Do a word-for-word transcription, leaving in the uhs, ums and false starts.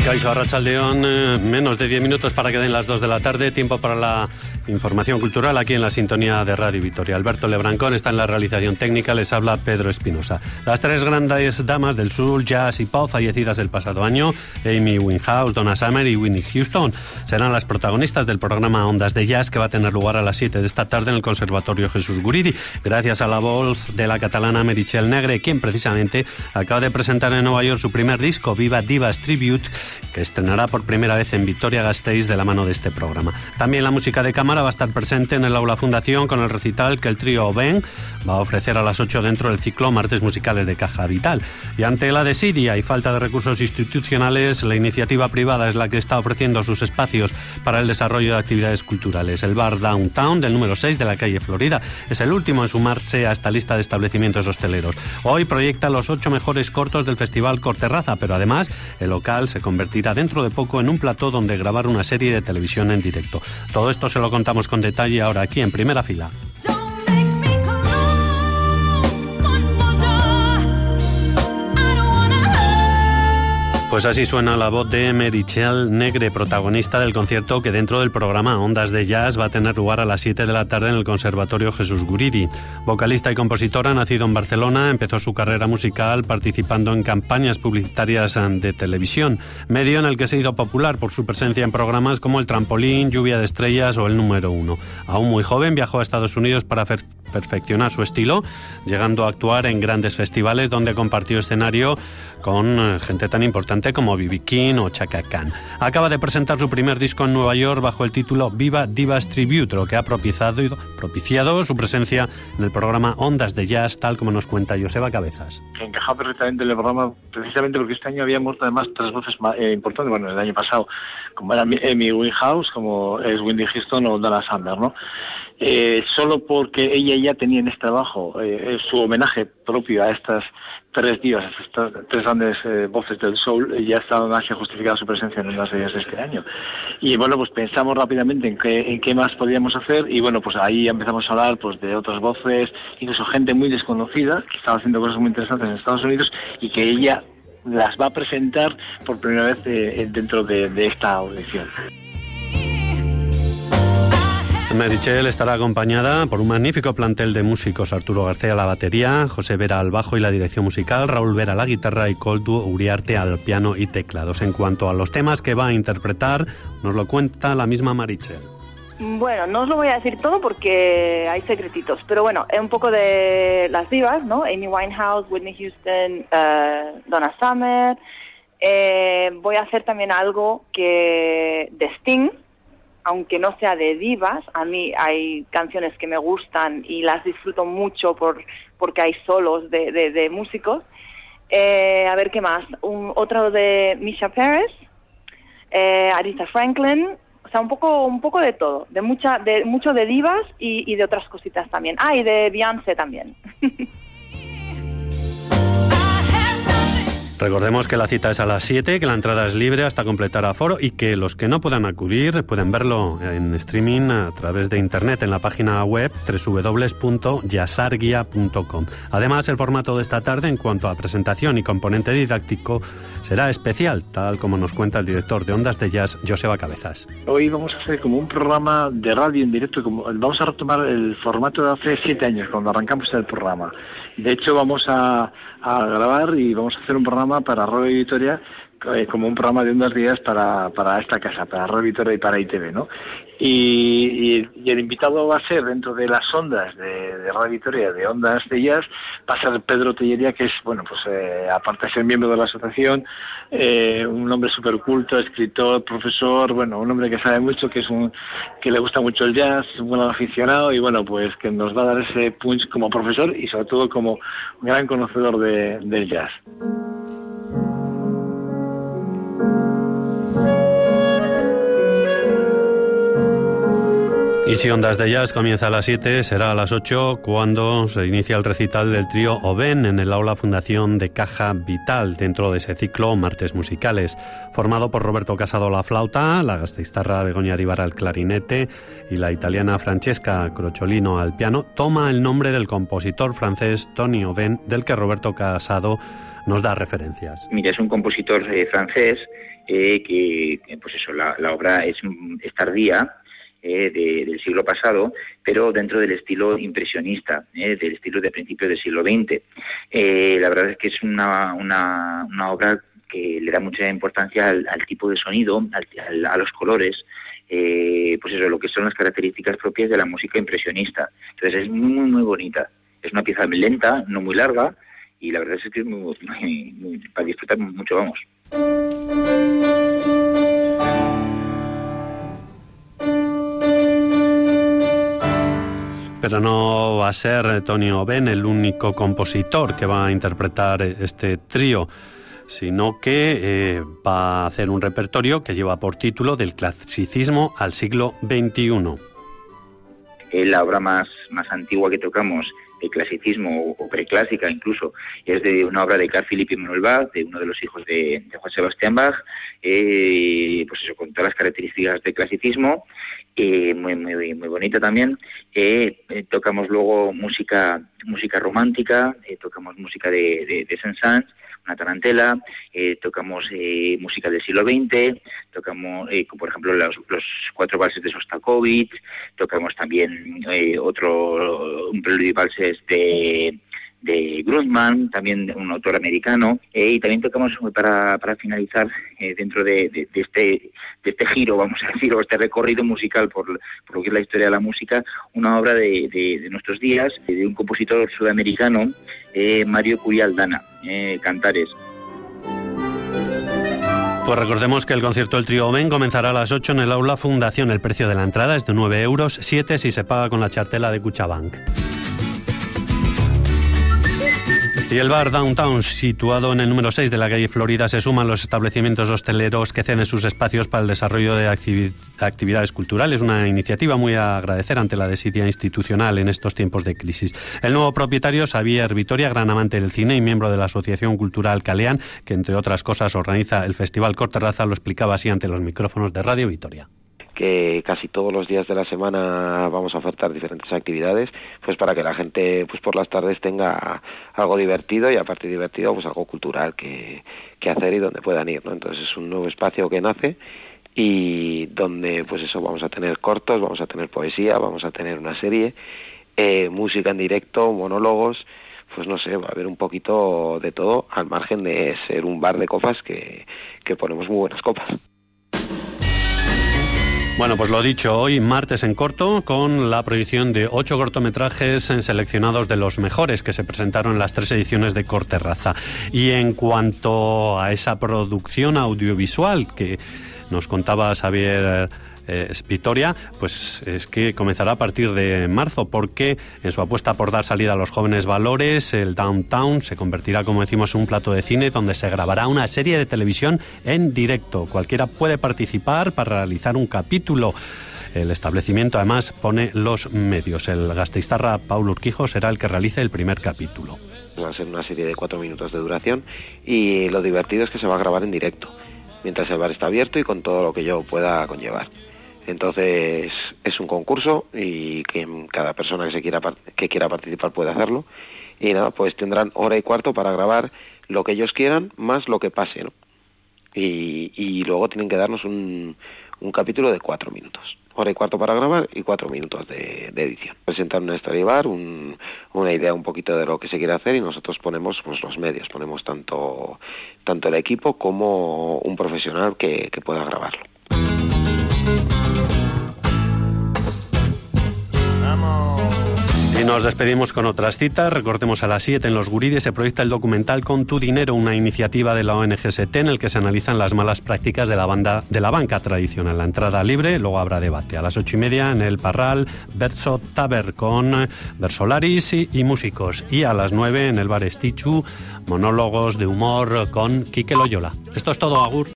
Kaixo, Arratsaldeon, eh, menos de diez minutos para que den las dos de la tarde, tiempo para la información cultural aquí en la sintonía de Radio Vitoria. Alberto Lebrancón está en la realización técnica, les habla Pedro Espinosa. Las tres grandes damas del soul, jazz y pop fallecidas el pasado año, Amy Winehouse, Donna Summer y Whitney Houston, serán las protagonistas del programa Ondas de Jazz que va a tener lugar a las siete de esta tarde en el Conservatorio Jesús Guridi, gracias a la voz de la catalana Meritxell Negre, quien precisamente acaba de presentar en Nueva York su primer disco, Viva Divas Tribute, que estrenará por primera vez en Vitoria-Gasteiz de la mano de este programa. También la música de cámara va a estar presente en el Aula Fundación con el recital que el trío Oben va a ofrecer a las ocho dentro del ciclo Martes Musicales de Caja Vital. Y ante la desidia y falta de recursos institucionales, la iniciativa privada es la que está ofreciendo sus espacios para el desarrollo de actividades culturales. El bar Downtown del número seis de la calle Florida es el último en sumarse a esta lista de establecimientos hosteleros. Hoy proyecta los ocho mejores cortos del Festival Corterraza, pero además el local se convertirá dentro de poco en un plató donde grabar una serie de televisión en directo. Todo esto se lo contamos con detalle ahora aquí en Primera Fila. Pues así suena la voz de Meritxell Negre, protagonista del concierto que dentro del programa Ondas de Jazz va a tener lugar a las siete de la tarde en el Conservatorio Jesús Guridi. Vocalista y compositora, nacido en Barcelona, empezó su carrera musical participando en campañas publicitarias de televisión, medio en el que se hizo popular por su presencia en programas como El Trampolín, Lluvia de Estrellas o El Número Uno. Aún muy joven viajó a Estados Unidos para fer- perfeccionar su estilo, llegando a actuar en grandes festivales donde compartió escenario con gente tan importante como B B King o Chaka Khan. Acaba de presentar su primer disco en Nueva York bajo el título Viva Divas Tribute, lo que ha propiciado, propiciado su presencia en el programa Ondas de Jazz, tal como nos cuenta Joseba Cabezas. Encaja perfectamente en el programa, precisamente porque este año había muerto además tres voces eh, importantes, bueno, el año pasado, como era Amy Winehouse, como es Whitney Houston o Donna Summer, ¿no? Eh, solo porque ella ya tenía en este trabajo eh, su homenaje propio a estas tres divas, a estas tres grandes eh, voces del soul, ya estaba más que justificada su presencia en las series de este año. Y bueno, pues pensamos rápidamente en qué, en qué más podíamos hacer y bueno, pues ahí empezamos a hablar pues de otras voces, incluso gente muy desconocida que estaba haciendo cosas muy interesantes en Estados Unidos y que ella las va a presentar por primera vez eh, dentro de, de esta audición. Meritxell estará acompañada por un magnífico plantel de músicos: Arturo García a la batería, José Vera al bajo y la dirección musical, Raúl Vera a la guitarra y Koldo Uriarte al piano y teclados. En cuanto a los temas que va a interpretar, nos lo cuenta la misma Meritxell. Bueno, no os lo voy a decir todo porque hay secretitos, pero bueno, es un poco de las divas, ¿no? Amy Winehouse, Whitney Houston, uh, Donna Summer. Eh, voy a hacer también algo que de Sting, aunque no sea de divas. A mí hay canciones que me gustan y las disfruto mucho por porque hay solos de, de, de músicos. Eh, a ver qué más. Un, otro de Misha Pérez, eh, Aretha Franklin. O sea, un poco un poco de todo, de mucha de mucho de divas y, y de otras cositas también. Ah, y de Beyoncé también. Recordemos que la cita es a las siete, que la entrada es libre hasta completar aforo y que los que no puedan acudir pueden verlo en streaming a través de internet en la página web doble u doble u doble u punto jazzarguia punto com. Además, el formato de esta tarde en cuanto a presentación y componente didáctico será especial, tal como nos cuenta el director de Ondas de Jazz, Joseba Cabezas. Hoy vamos a hacer como un programa de radio en directo, como vamos a retomar el formato de hace siete años, cuando arrancamos el programa. De hecho, vamos a, a grabar y vamos a hacer un programa para Radio Vitoria, eh, como un programa de Ondas de Jazz para, para esta casa, para Radio Vitoria y para I T V, ¿no? Y, y, y el invitado va a ser, dentro de las ondas de, de Radio Vitoria, de Ondas de Jazz, va a ser Pedro Tellería, que es, bueno, pues eh, aparte de ser miembro de la asociación, eh, un hombre súper culto, escritor, profesor, bueno, un hombre que sabe mucho, que es un que le gusta mucho el jazz, es un buen aficionado y, bueno, pues que nos va a dar ese punch como profesor y sobre todo como un gran conocedor de, del jazz. Y si Ondas de Jazz comienza a las siete, será a las ocho cuando se inicia el recital del trío Oben en el Aula Fundación de Caja Vital, dentro de ese ciclo Martes Musicales, formado por Roberto Casado a la flauta, la gasteiztarra Begoña Aríbar al clarinete y la italiana Francesca Crociolino al piano. Toma el nombre del compositor francés Tony Oben, del que Roberto Casado nos da referencias. Mira, es un compositor eh, francés eh, que, pues eso, la, la obra es, es tardía, eh, de, del siglo pasado, pero dentro del estilo impresionista, eh, del estilo de principios del siglo veinte. Eh, la verdad es que es una, una, una obra que le da mucha importancia al, al tipo de sonido, al, al, a los colores, eh, pues eso, lo que son las características propias de la música impresionista. Entonces es muy, muy, muy bonita. Es una pieza lenta, no muy larga, y la verdad es que es muy, muy, muy, para disfrutar mucho, vamos. Pero no va a ser Tony Oben el único compositor que va a interpretar este trío, sino que eh, va a hacer un repertorio que lleva por título Del clasicismo al siglo veintiuno. Es la obra más, más antigua que tocamos de clasicismo o, o preclásica incluso, es de una obra de Carl Philipp Emanuel Bach, de uno de los hijos de, de Juan Sebastián Bach, eh, pues eso, con todas las características de clasicismo, eh, muy, muy, muy bonita también. Eh, eh, tocamos luego música, música romántica, eh, tocamos música de, de, de Saint-Saëns, una tarantela, eh, tocamos eh, música del siglo veinte, tocamos, eh, por ejemplo, los, los cuatro valses de Sostakovich, tocamos también eh, otro, un preludio y valses de, de Grundmann, también un autor americano, eh, y también tocamos para, para finalizar eh, dentro de, de, de este de este giro, vamos a decir, o este recorrido musical por, por lo que es la historia de la música, una obra de, de, de nuestros días, de un compositor sudamericano, eh, Mario Curial Dana, eh, Cantares. Pues recordemos que el concierto del trío Oben comenzará a las ocho en el Aula Fundación. El precio de la entrada es de nueve euros, siete si se paga con la chartela de Cuchabank. Y el bar Downtown, situado en el número seis de la calle Florida, se suman los establecimientos hosteleros que ceden sus espacios para el desarrollo de activi- actividades culturales. Una iniciativa muy a agradecer ante la desidia institucional en estos tiempos de crisis. El nuevo propietario, Xavier Vitoria, gran amante del cine y miembro de la Asociación Cultural Calean, que entre otras cosas organiza el Festival Corterraza, lo explicaba así ante los micrófonos de Radio Vitoria. Que casi todos los días de la semana vamos a ofertar diferentes actividades, pues para que la gente pues por las tardes tenga algo divertido y aparte de divertido pues algo cultural que, que hacer y donde puedan ir, ¿no? Entonces es un nuevo espacio que nace y donde pues eso vamos a tener cortos, vamos a tener poesía, vamos a tener una serie, eh, música en directo, monólogos, pues no sé, va a haber un poquito de todo al margen de ser un bar de copas que, que ponemos muy buenas copas. Bueno, pues lo dicho, hoy martes en corto, con la proyección de ocho cortometrajes seleccionados de los mejores que se presentaron en las tres ediciones de Corterraza. Y en cuanto a esa producción audiovisual que nos contaba Xavier eh, Vitoria, pues es que comenzará a partir de marzo, porque en su apuesta por dar salida a los jóvenes valores, el Downtown se convertirá, como decimos, en un plato de cine donde se grabará una serie de televisión en directo. Cualquiera puede participar para realizar un capítulo. El establecimiento además pone los medios. El gasteiztarra Paulo Urquijo será el que realice el primer capítulo. Va a ser una serie de cuatro minutos de duración y lo divertido es que se va a grabar en directo, mientras el bar está abierto y con todo lo que yo pueda conllevar. Entonces es un concurso y que cada persona que se quiera que quiera participar puede hacerlo. Y nada, pues tendrán hora y cuarto para grabar lo que ellos quieran más lo que pase, ¿no? Y, y luego tienen que darnos un, un capítulo de cuatro minutos. Hora y cuarto para grabar y cuatro minutos de, de edición. Presentar una historia bar, un, una idea un poquito de lo que se quiere hacer y nosotros ponemos pues los medios, ponemos tanto, tanto el equipo como un profesional que, que pueda grabarlo. Y nos despedimos con otras citas. Recordemos a las siete en Los Gurides se proyecta el documental Con tu dinero, una iniciativa de la O N G S T en el que se analizan las malas prácticas de la banda de la banca tradicional. La entrada libre, luego habrá debate. A las ocho y media en el Parral, Verso Taber con Versolaris y, y músicos. Y a las nueve en el Bar Estichu, monólogos de humor con Quique Loyola. Esto es todo, agur.